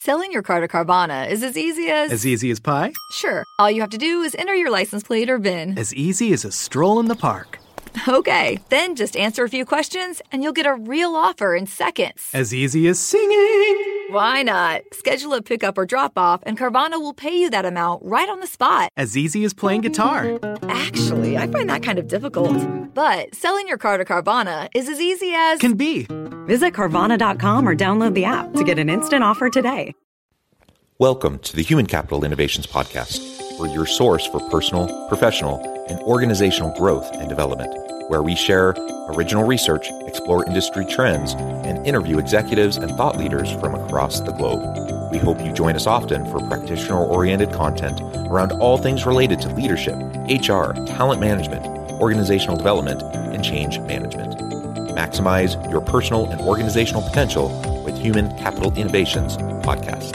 Selling your car to Carvana is as easy as... As easy as pie? Sure. All you have to do is enter your license plate or VIN. As easy as a stroll in the park. Okay, then just answer a few questions and you'll get a real offer in seconds. As easy as singing. Why not? Schedule a pickup or drop off and Carvana will pay you that amount right on the spot. As easy as playing guitar. Actually, I find that kind of difficult. But selling your car to Carvana is as easy as... Can be. Visit Carvana.com or download the app to get an instant offer today. Welcome to the Human Capital Innovations Podcast. We're your source for personal, professional, and organizational growth and development, where we share original research, explore industry trends, and interview executives and thought leaders from across the globe. We hope you join us often for practitioner-oriented content around all things related to leadership, HR, talent management, organizational development, and change management. Maximize your personal and organizational potential with Human Capital Innovations Podcast.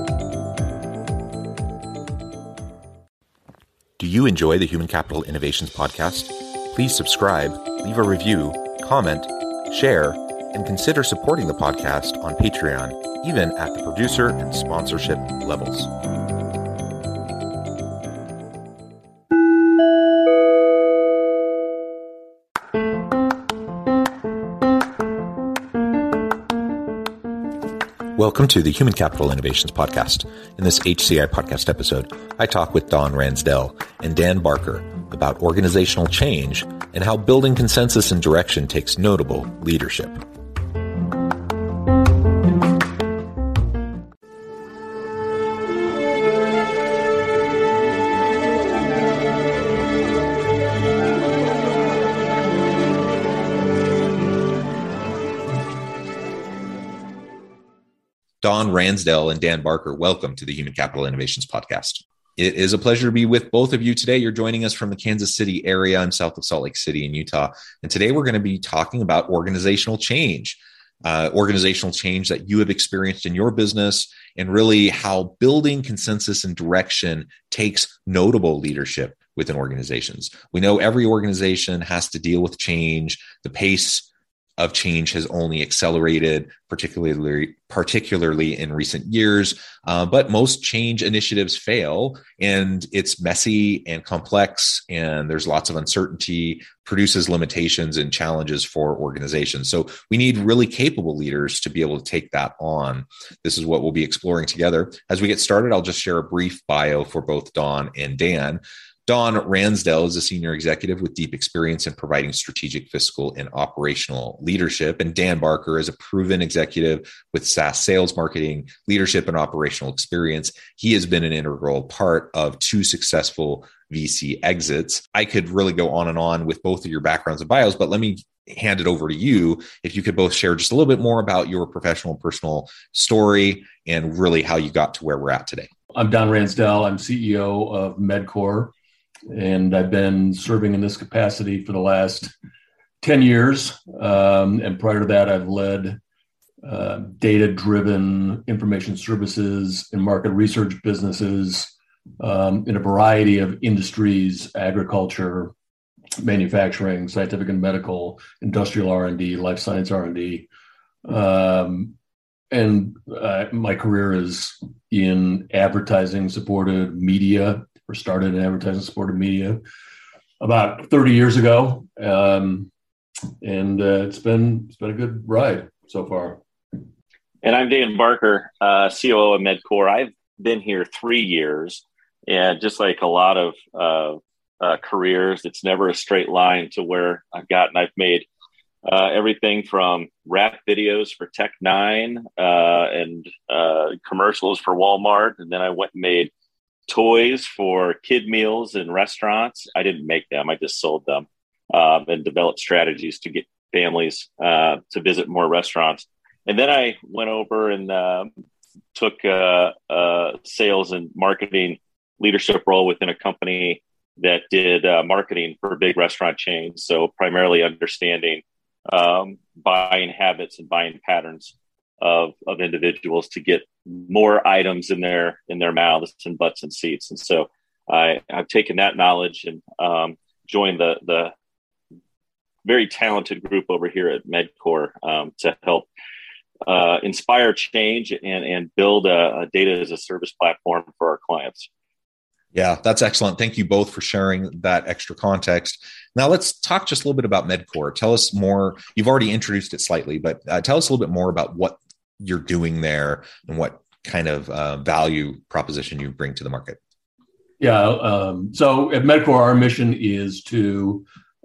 Do you enjoy the Human Capital Innovations Podcast? Please subscribe, leave a review, comment, share, and consider supporting the podcast on Patreon, even at the producer and sponsorship levels. Welcome to the Human Capital Innovations Podcast. In this HCI podcast episode, I talk with Don Ransdell and Dan Barker about organizational change and how building consensus and direction takes notable leadership. Don Ransdell and Dan Barker, welcome to the Human Capital Innovations Podcast. It is a pleasure to be with both of you today. You're joining us from the Kansas City area. I'm south of Salt Lake City in Utah. And today we're going to be talking about organizational change that you have experienced in your business, and really how building consensus and direction takes notable leadership within organizations. We know every organization has to deal with change. The pace of change has only accelerated, particularly in recent years. But most change initiatives fail, and it's messy and complex, and there's lots of uncertainty, produces limitations and challenges for organizations. So we need really capable leaders to be able to take that on. This is what we'll be exploring together. As we get started, I'll just share a brief bio for both Don and Dan. Don Ransdell is a senior executive with deep experience in providing strategic, fiscal, and operational leadership. And Dan Barker is a proven executive with SaaS sales, marketing, leadership, and operational experience. He has been an integral part of 2 successful VC exits. I could really go on and on with both of your backgrounds and bios, but let me hand it over to you. If you could both share just a little bit more about your professional and personal story and really how you got to where we're at today. I'm Don Ransdell. I'm CEO of MedCore. And I've been serving in this capacity for the last 10 years. And prior to that, I've led data-driven information services and market research businesses in a variety of industries: agriculture, manufacturing, scientific and medical, industrial R&D, life science R&D. And my career is in advertising-supported media, or started in advertising-supported media about 30 years ago. And it's been a good ride so far. And I'm Dan Barker, COO of MedCore. I've been here 3 years, and just like a lot of careers, it's never a straight line to where I've gotten. I've made everything from rap videos for Tech9 and commercials for Walmart, and then I went and made toys for kid meals in restaurants. I didn't make them. I just sold them and developed strategies to get families to visit more restaurants. And then I went over and took a sales and marketing leadership role within a company that did marketing for big restaurant chains. So primarily understanding buying habits and buying patterns of individuals to get more items in their mouths and butts and seats. And so I've taken that knowledge and joined the very talented group over here at MedCore to help inspire change and build a data as a service platform for our clients. Yeah, that's excellent. Thank you both for sharing that extra context. Now let's talk just a little bit about MedCore. Tell us more. You've already introduced it slightly, but tell us a little bit more about what you're doing there and what kind of value proposition you bring to the market. Yeah. So at MedCore, our mission is to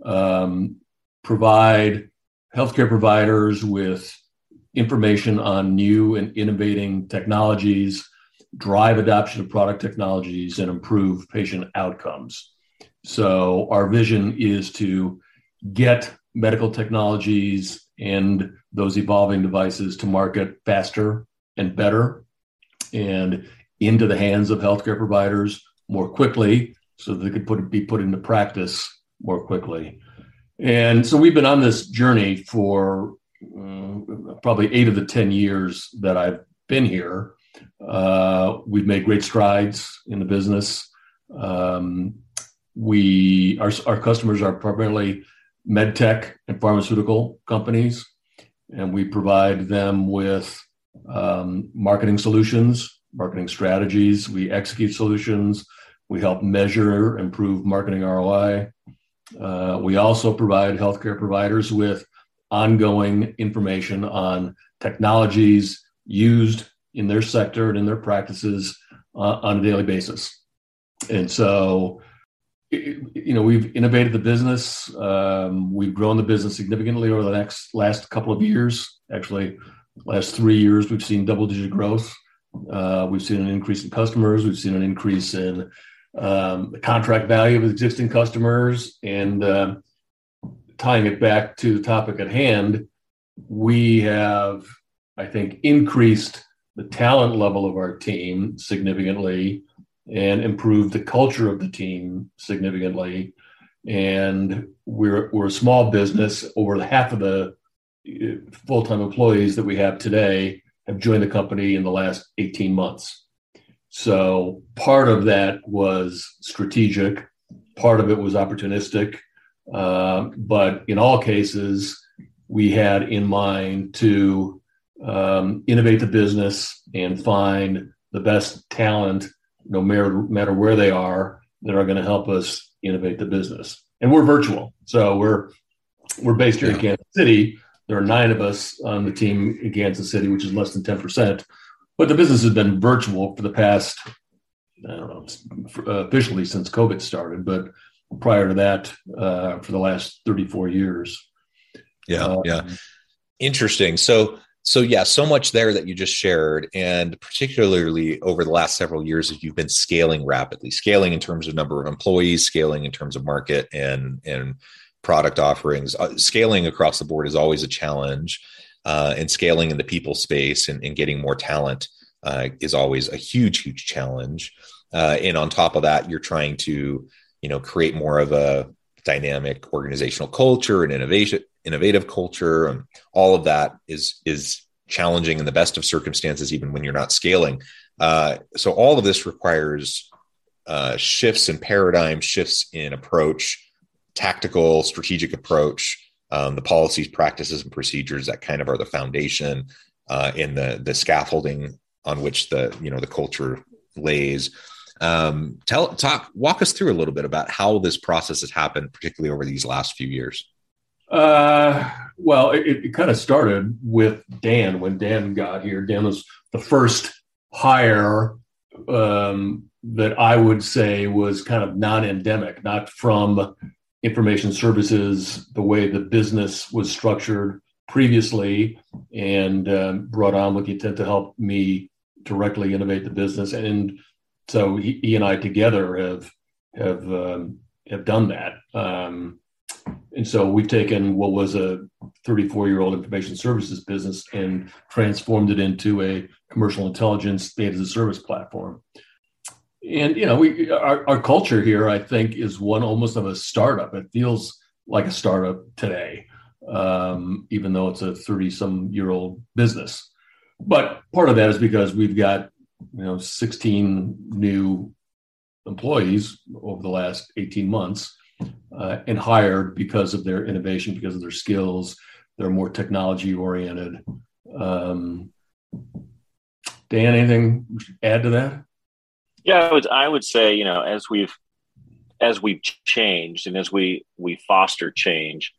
provide healthcare providers with information on new and innovating technologies, drive adoption of product technologies, and improve patient outcomes. So our vision is to get medical technologies and those evolving devices to market faster and better and into the hands of healthcare providers more quickly so that they could be put into practice more quickly. And so we've been on this journey for probably 8 of the 10 years that I've been here. We've made great strides in the business. Our customers are primarily med tech and pharmaceutical companies, and we provide them with marketing solutions, marketing strategies. We execute solutions. We help measure, improve marketing ROI. We also provide healthcare providers with ongoing information on technologies used in their sector and in their practices on a daily basis. And so, we've innovated the business. We've grown the business significantly over the last couple of years. Actually, last 3 years, we've seen double-digit growth. We've seen an increase in customers. We've seen an increase in the contract value of existing customers. And tying it back to the topic at hand, we have, I think, increased the talent level of our team significantly and improved the culture of the team significantly. And we're a small business. Over half of the full-time employees that we have today have joined the company in the last 18 months. So part of that was strategic. Part of it was opportunistic. But in all cases, we had in mind to innovate the business and find the best talent, no matter where they are, that are going to help us innovate the business. And we're virtual. So we're based here in Kansas City. There are 9 of us on the team in Kansas City, which is less than 10%. But the business has been virtual for the past, officially since COVID started, but prior to that, for the last 34 years. Yeah. Interesting. So much there that you just shared, and particularly over the last several years, as you've been scaling rapidly, scaling in terms of number of employees, scaling in terms of market and product offerings. Scaling across the board is always a challenge, and scaling in the people space and getting more talent is always a huge challenge. And on top of that, you're trying to, create more of a dynamic organizational culture and innovative culture, and all of that is challenging in the best of circumstances, even when you're not scaling. So all of this requires shifts in paradigm, shifts in approach, tactical, strategic approach, the policies, practices, and procedures that kind of are the foundation in the scaffolding on which the culture lays. Walk us through a little bit about how this process has happened, particularly over these last few years. Well, it kind of started with Dan. When Dan got here, Dan was the first hire that I would say was kind of non-endemic, not from information services, the way the business was structured previously, and brought on with the intent to help me directly innovate the business. And so he and I together have done that. And so we've taken what was a 34-year-old information services business and transformed it into a commercial intelligence data as a service platform. And, our culture here, I think, is one almost of a startup. It feels like a startup today, even though it's a 30-some-year-old business. But part of that is because we've got, 16 new employees over the last 18 months, and hired because of their innovation, because of their skills. They're more technology oriented. Dan, anything to add to that? Yeah, I would say, as we've changed and as we foster change,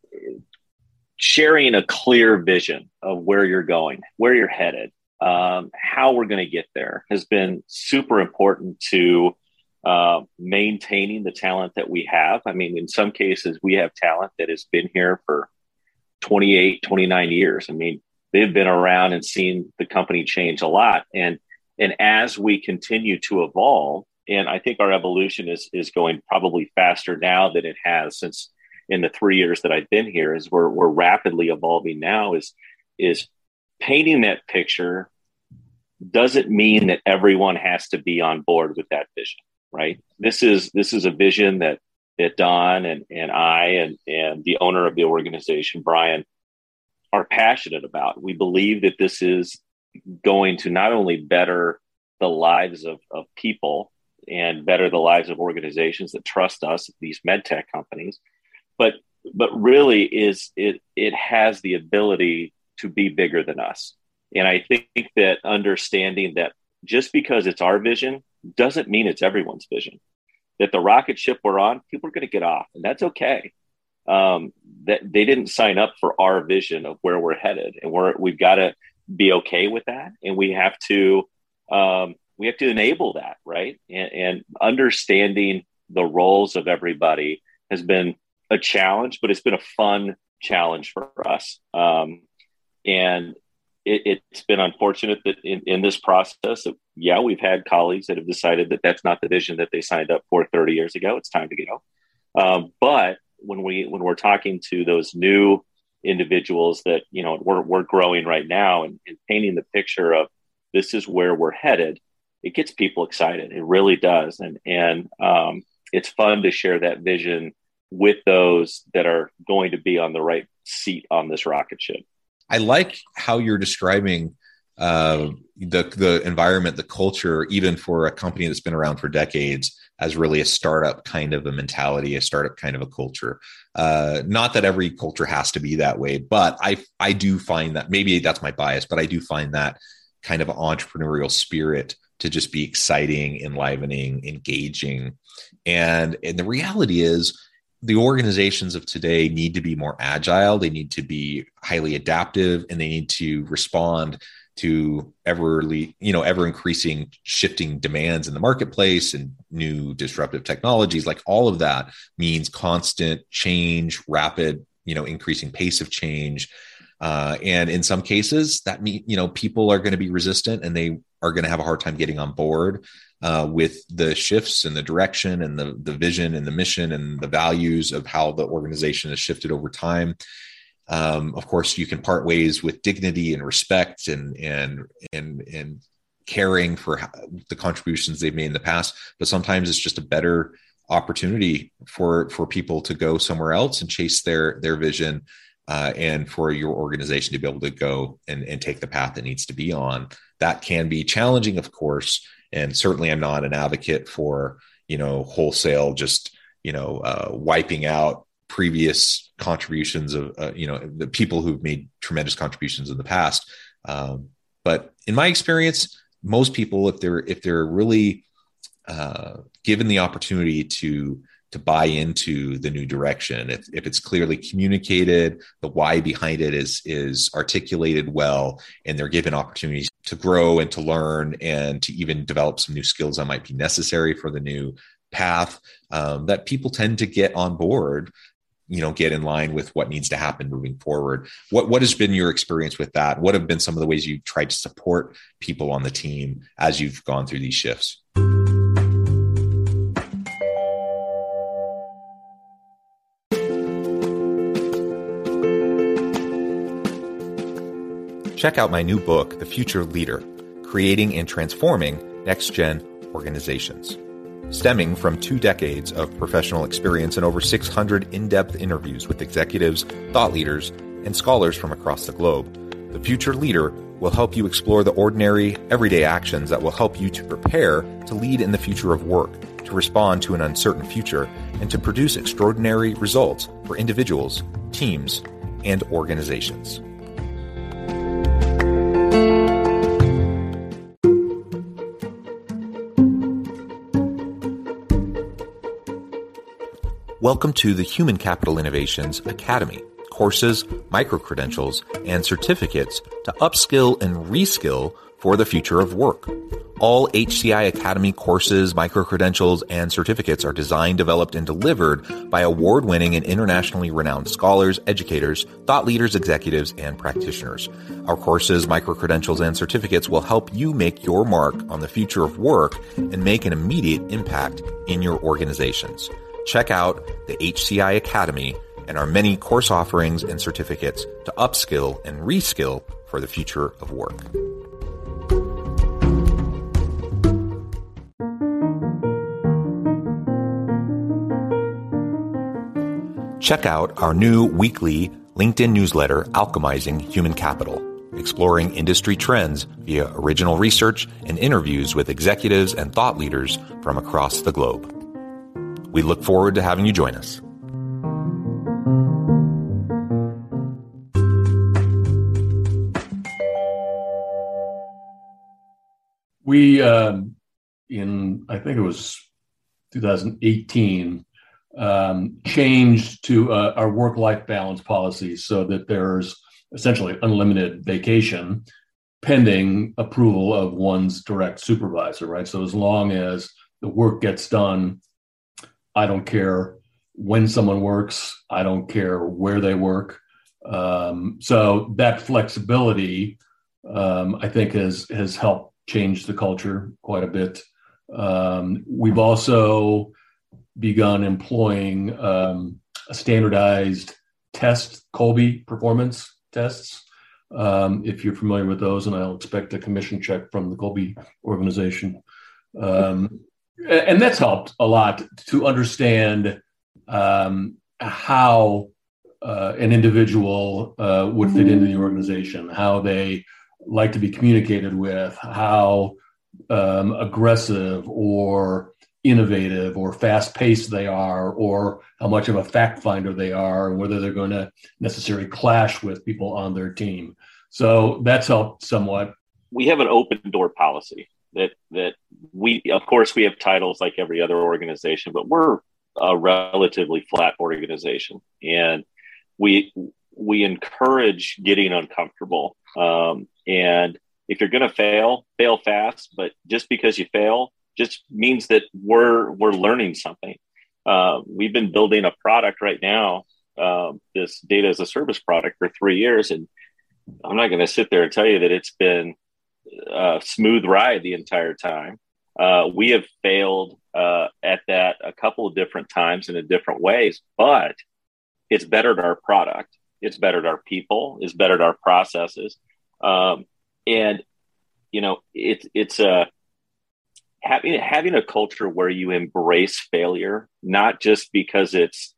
sharing a clear vision of where you're going, where you're headed, how we're going to get there has been super important to maintaining the talent that we have. I mean, in some cases, we have talent that has been here for 28, 29 years. I mean, they've been around and seen the company change a lot. And as we continue to evolve, and I think our evolution is going probably faster now than it has since in the 3 years that I've been here, is we're rapidly evolving now, is painting that picture doesn't mean that everyone has to be on board with that vision, right? This is a vision that Don and I and the owner of the organization, Brian, are passionate about. We believe that this is going to not only better the lives of people and better the lives of organizations that trust us, these med tech companies, but really it has the ability to be bigger than us. And I think that understanding that just because it's our vision doesn't mean it's everyone's vision. That the rocket ship we're on, people are going to get off, and that's okay. That they didn't sign up for our vision of where we're headed, and we've got to be okay with that, and we have to enable that, right? And understanding the roles of everybody has been a challenge, but it's been a fun challenge for us. And it's been unfortunate that in this process, we've had colleagues that have decided that that's not the vision that they signed up for 30 years ago. It's time to go. But when we're talking to those new individuals that, we're growing right now and painting the picture of this is where we're headed, it gets people excited. It really does. And it's fun to share that vision with those that are going to be on the right seat on this rocket ship. I like how you're describing the environment, the culture, even for a company that's been around for decades, as really a startup kind of a mentality, a startup kind of a culture. Not that every culture has to be that way, but I do find that, maybe that's my bias, but I do find that kind of entrepreneurial spirit to just be exciting, enlivening, engaging. And the reality is, the organizations of today need to be more agile. They need to be highly adaptive, and they need to respond to ever increasing shifting demands in the marketplace and new disruptive technologies. Like, all of that means constant change, rapid, increasing pace of change. And in some cases that mean, people are going to be resistant, and they are going to have a hard time getting on board with the shifts and the direction and the vision and the mission and the values of how the organization has shifted over time. Of course, you can part ways with dignity and respect and caring for the contributions they've made in the past, but sometimes it's just a better opportunity for people to go somewhere else and chase their vision, and for your organization to be able to go and take the path it needs to be on. That can be challenging, of course. And certainly I'm not an advocate for, wholesale, just, wiping out previous contributions of, the people who've made tremendous contributions in the past. But in my experience, most people, if they're really given the opportunity to buy into the new direction, if it's clearly communicated, the why behind it is articulated well, and they're given opportunities to grow and to learn and to even develop some new skills that might be necessary for the new path, that people tend to get on board, get in line with what needs to happen moving forward. What has been your experience with that? What have been some of the ways you've tried to support people on the team as you've gone through these shifts? Check out my new book, The Future Leader, Creating and Transforming Next-Gen Organizations. Stemming from 2 decades of professional experience and over 600 in-depth interviews with executives, thought leaders, and scholars from across the globe, The Future Leader will help you explore the ordinary, everyday actions that will help you to prepare to lead in the future of work, to respond to an uncertain future, and to produce extraordinary results for individuals, teams, and organizations. Welcome to the Human Capital Innovations Academy. Courses, micro-credentials, and certificates to upskill and reskill for the future of work. All HCI Academy courses, micro-credentials, and certificates are designed, developed, and delivered by award-winning and internationally renowned scholars, educators, thought leaders, executives, and practitioners. Our courses, micro-credentials, and certificates will help you make your mark on the future of work and make an immediate impact in your organizations. Check out the HCI Academy and our many course offerings and certificates to upskill and reskill for the future of work. Check out our new weekly LinkedIn newsletter, Alchemizing Human Capital, exploring industry trends via original research and interviews with executives and thought leaders from across the globe. We look forward to having you join us. We, in, I think it was 2018, changed to our work-life balance policy so that there's essentially unlimited vacation pending approval of one's direct supervisor, right? So as long as the work gets done, I don't care when someone works, I don't care where they work. So that flexibility, I think, has helped change the culture quite a bit. We've also begun employing a standardized test, Kolbe performance tests, if you're familiar with those, and I'll expect a commission check from the Kolbe organization. And that's helped a lot to understand how an individual would fit into the organization, how they like to be communicated with, how aggressive or innovative or fast-paced they are, or how much of a fact finder they are, and whether they're going to necessarily clash with people on their team. So that's helped somewhat. We have an open door policy that we, of course, we have titles like every other organization, but we're a relatively flat organization, and we encourage getting uncomfortable. And if you're going to fail fast, but just because you fail just means that we're learning something. We've been building a product right now, this data as a service product, for 3 years. And I'm not going to sit there and tell you that it's been a smooth ride the entire time. We have failed at that a couple of different times and in different ways, but it's bettered our product. It's bettered our people. It's bettered our processes. And, you know, it's having a culture where you embrace failure, not just because it's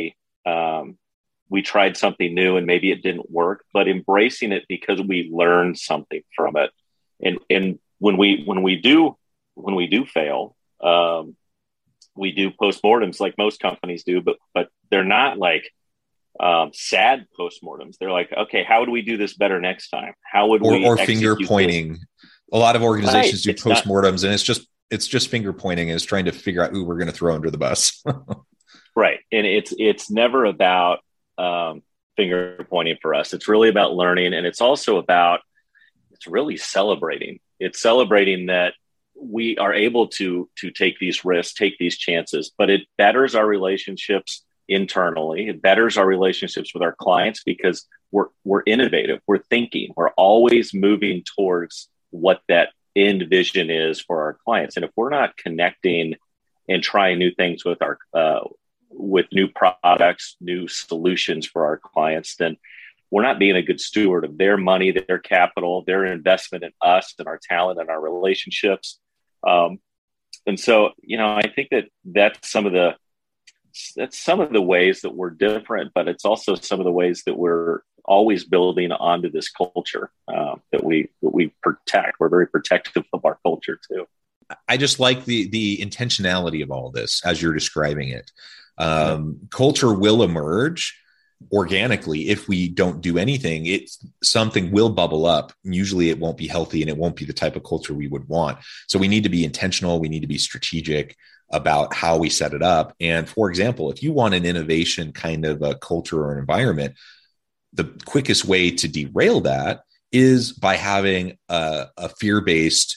we tried something new and maybe it didn't work, but embracing it because we learned something from it. And when we do fail, we do postmortems like most companies do, but they're not like sad postmortems. They're like, okay, how would we do this better next time? How would we or finger pointing? This? A lot of organizations do postmortems, and it's just finger pointing, and it's trying to figure out who we're going to throw under the bus. Right, and it's never about finger pointing for us. It's really about learning, and it's also about really celebrating. It's celebrating that we are able to take these risks, take these chances, but it betters our relationships internally. It betters our relationships with our clients because we're innovative. We're thinking. We're always moving towards what that end vision is for our clients. And if we're not connecting and trying new things with our with new products, new solutions for our clients, then we're not being a good steward of their money, their capital, their investment in us and our talent and our relationships. And so, you know, I think that's some of the ways that we're different, but it's also some of the ways that we're always building onto this culture that we protect. We're very protective of our culture too. I just like the intentionality of all this as you're describing it. Culture will emerge organically if we don't do anything. Something will bubble up. Usually it won't be healthy and it won't be the type of culture we would want. So we need to be intentional. We need to be strategic. about how we set it up. And for example, if you want an innovation kind of a culture or an environment, the quickest way to derail that is by having a fear-based,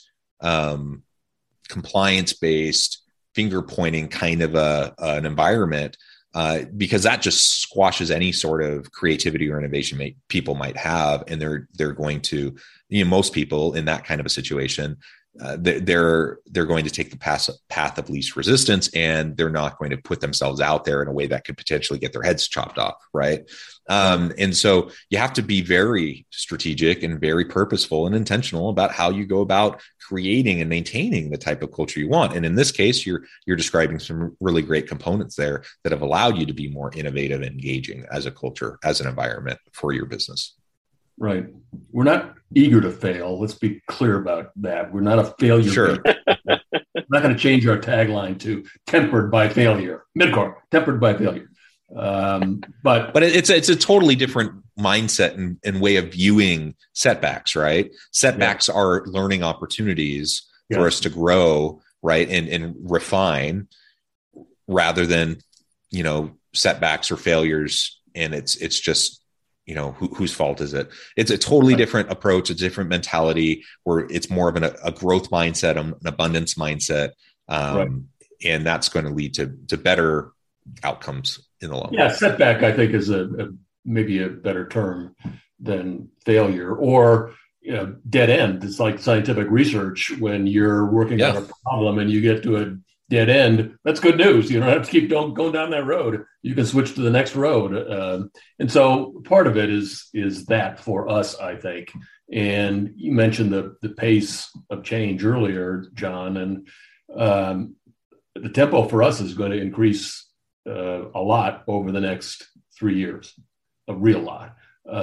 compliance-based, finger-pointing kind of an environment, because that just squashes any sort of creativity or innovation people might have, and they're going to, most people in that kind of a situation, they're going to take the path of least resistance, and they're not going to put themselves out there in a way that could potentially get their heads chopped off, right? And so you have to be very strategic and very purposeful and intentional about how you go about creating and maintaining the type of culture you want. And in this case, you're describing some really great components there that have allowed you to be more innovative and engaging as a culture, as an environment for your business. Right. We're not eager to fail. Let's be clear about that. We're not a failure. Sure. We're not going to change our tagline to tempered by failure. Midcore, tempered by failure. But it's a totally different mindset and way of viewing setbacks, right? Setbacks are learning opportunities for us to grow, right? And refine, rather than, setbacks or failures. And it's just, whose fault is it? It's a totally different approach, a different mentality, where it's more of a growth mindset, an abundance mindset. And that's going to lead to better outcomes in the long run. Yeah, setback, I think, is maybe a better term than failure, or dead end. It's like scientific research. When you're working on a problem and you get to a dead end, that's good news. You don't have to keep going down that road. You can switch to the next road. And so part of it is that for us, I think. And you mentioned the pace of change earlier, John, and the tempo for us is going to increase a lot over the next 3 years, a real lot.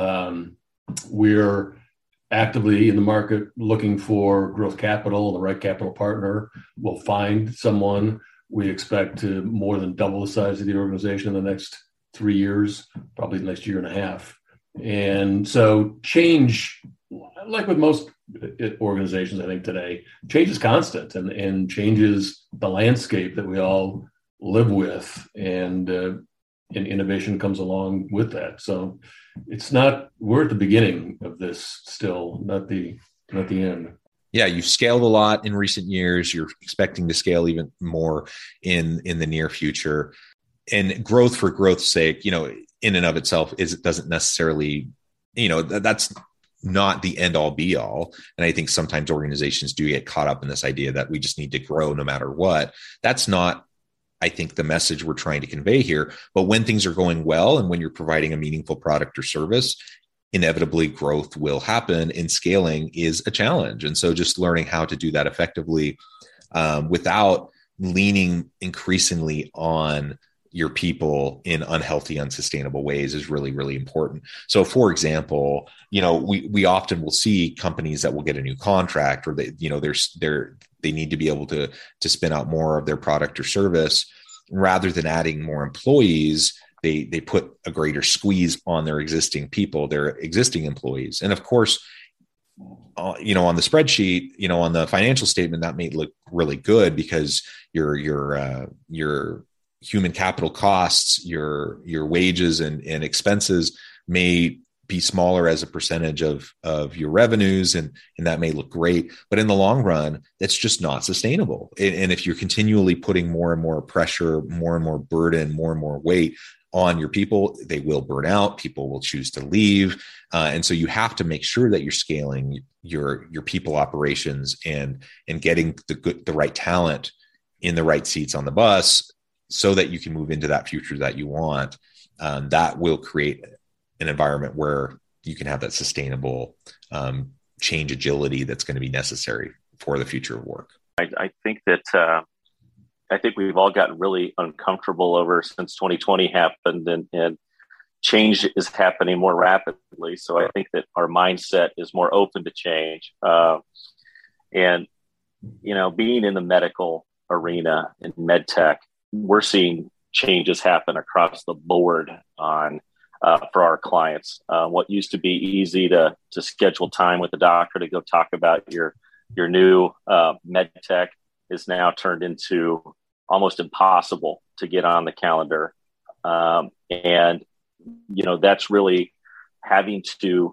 We're actively in the market looking for growth capital, the right capital partner. We'll find someone. We expect to more than double the size of the organization in the next 3 years, probably the next year and a half. And so change, like with most organizations, I think today, change is constant and changes the landscape that we all live with, and innovation comes along with that. So we're at the beginning of this still, not the end. Yeah, you've scaled a lot in recent years. You're expecting to scale even more in the near future. And growth for growth's sake, in and of itself doesn't necessarily, that's not the end all be all. And I think sometimes organizations do get caught up in this idea that we just need to grow no matter what. That's not, I think, the message we're trying to convey here. But when things are going well and when you're providing a meaningful product or service, inevitably growth will happen, and scaling is a challenge. And so just learning how to do that effectively without leaning increasingly on your people in unhealthy, unsustainable ways is really, really important. So for example, we often will see companies that will get a new contract, or they need to be able to spin out more of their product or service. Rather than adding more employees, they put a greater squeeze on their existing people, their existing employees. And of course, on the spreadsheet, on the financial statement, that may look really good because your human capital costs, your wages and expenses may be smaller as a percentage of your revenues, and that may look great, but in the long run, that's just not sustainable. And if you're continually putting more and more pressure, more and more burden, more and more weight on your people, they will burn out. People will choose to leave, and so you have to make sure that you're scaling your people operations and getting the right talent in the right seats on the bus, so that you can move into that future that you want. That will create an environment where you can have that sustainable change agility that's going to be necessary for the future of work. I think that I think we've all gotten really uncomfortable since 2020 happened, and change is happening more rapidly. So I think that our mindset is more open to change. And being in the medical arena in med tech, we're seeing changes happen across the board for our clients. What used to be easy to schedule time with the doctor to go talk about your new med tech is now turned into almost impossible to get on the calendar. And, that's really having to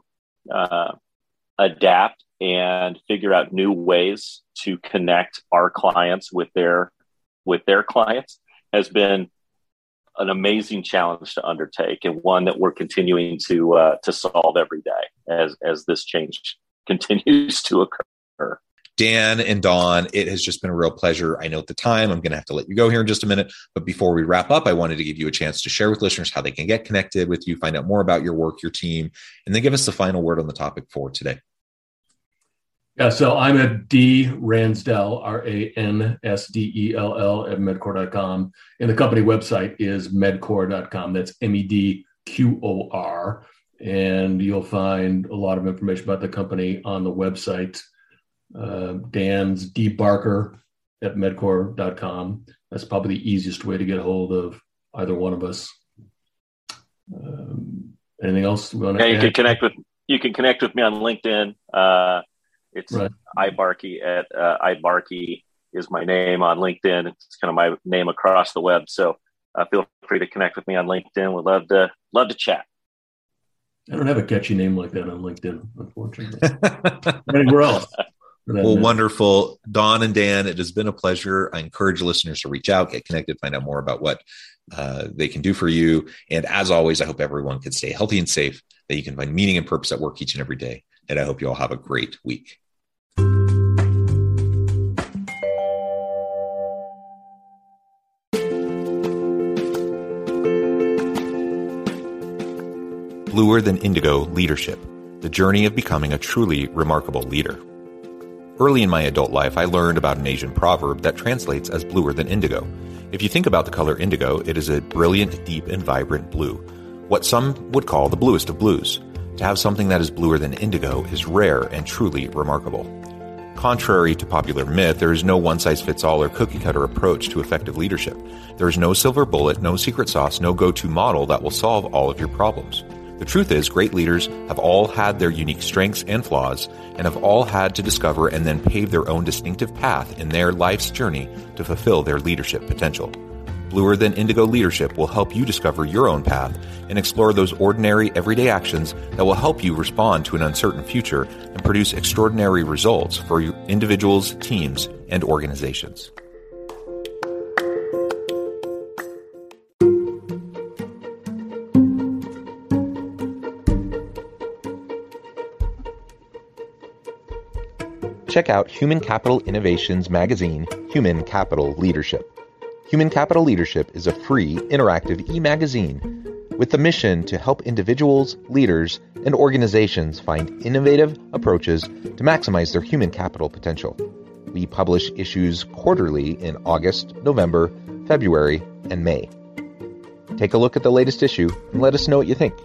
adapt and figure out new ways to connect our clients with their clients has been an amazing challenge to undertake, and one that we're continuing to solve every day as this change continues to occur. Dan and Dawn, it has just been a real pleasure. I know at the time I'm going to have to let you go here in just a minute, but before we wrap up, I wanted to give you a chance to share with listeners how they can get connected with you, find out more about your work, your team, and then give us the final word on the topic for today. Yeah, so I'm at D Ransdell, RANSDELL at medcor.com. And the company website is medcor.com. That's MEDQOR. And you'll find a lot of information about the company on the website. Dan's D Barker at medcor.com. That's probably the easiest way to get a hold of either one of us. Anything else we want to add? You can connect with me on LinkedIn. It's right. iBarkey at iBarkey is my name on LinkedIn. It's kind of my name across the web. So feel free to connect with me on LinkedIn. We'd love to chat. I don't have a catchy name like that on LinkedIn, unfortunately. Anywhere else? Well, wonderful. Dawn and Dan, it has been a pleasure. I encourage listeners to reach out, get connected, find out more about what they can do for you. And as always, I hope everyone can stay healthy and safe, that you can find meaning and purpose at work each and every day. And I hope you all have a great week. Bluer Than Indigo Leadership, the journey of becoming a truly remarkable leader. Early in my adult life, I learned about an Asian proverb that translates as bluer than indigo. If you think about the color indigo, it is a brilliant, deep, and vibrant blue, what some would call the bluest of blues. To have something that is bluer than indigo is rare and truly remarkable. Contrary to popular myth, there is no one-size-fits-all or cookie-cutter approach to effective leadership. There is no silver bullet, no secret sauce, no go-to model that will solve all of your problems. The truth is, great leaders have all had their unique strengths and flaws, and have all had to discover and then pave their own distinctive path in their life's journey to fulfill their leadership potential. Bluer Than Indigo Leadership will help you discover your own path and explore those ordinary, everyday actions that will help you respond to an uncertain future and produce extraordinary results for individuals, teams, and organizations. Check out Human Capital Innovations magazine, Human Capital Leadership. Human Capital Leadership is a free, interactive e-magazine with the mission to help individuals, leaders, and organizations find innovative approaches to maximize their human capital potential. We publish issues quarterly in August, November, February, and May. Take a look at the latest issue and let us know what you think.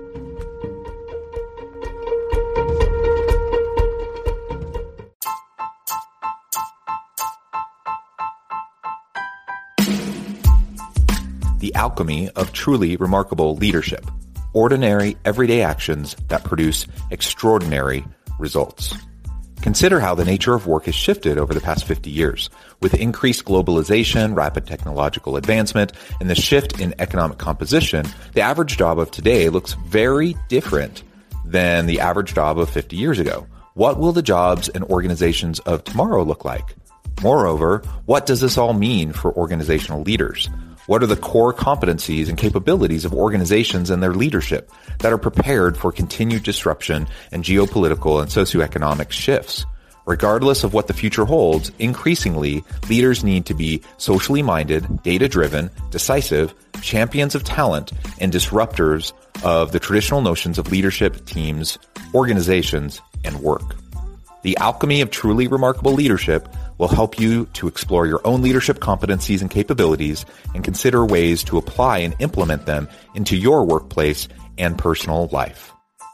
The alchemy of truly remarkable leadership. Ordinary, everyday actions that produce extraordinary results. Consider how the nature of work has shifted over the past 50 years. With increased globalization, rapid technological advancement, and the shift in economic composition, the average job of today looks very different than the average job of 50 years ago. What will the jobs and organizations of tomorrow look like? Moreover, what does this all mean for organizational leaders? What are the core competencies and capabilities of organizations and their leadership that are prepared for continued disruption and geopolitical and socioeconomic shifts? Regardless of what the future holds, increasingly, leaders need to be socially minded, data-driven, decisive, champions of talent, and disruptors of the traditional notions of leadership, teams, organizations, and work. The alchemy of truly remarkable leadership will help you to explore your own leadership competencies and capabilities and consider ways to apply and implement them into your workplace and personal life.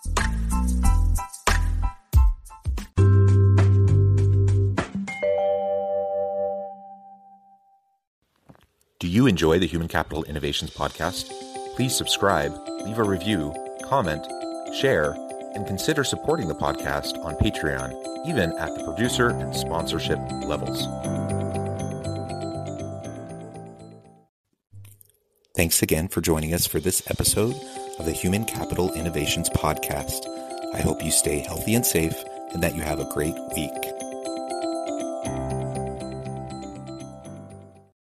Do you enjoy the Human Capital Innovations podcast? Please subscribe, leave a review, comment, share, and consider supporting the podcast on Patreon, even at the producer and sponsorship levels. Thanks again for joining us for this episode of the Human Capital Innovations Podcast. I hope you stay healthy and safe and that you have a great week.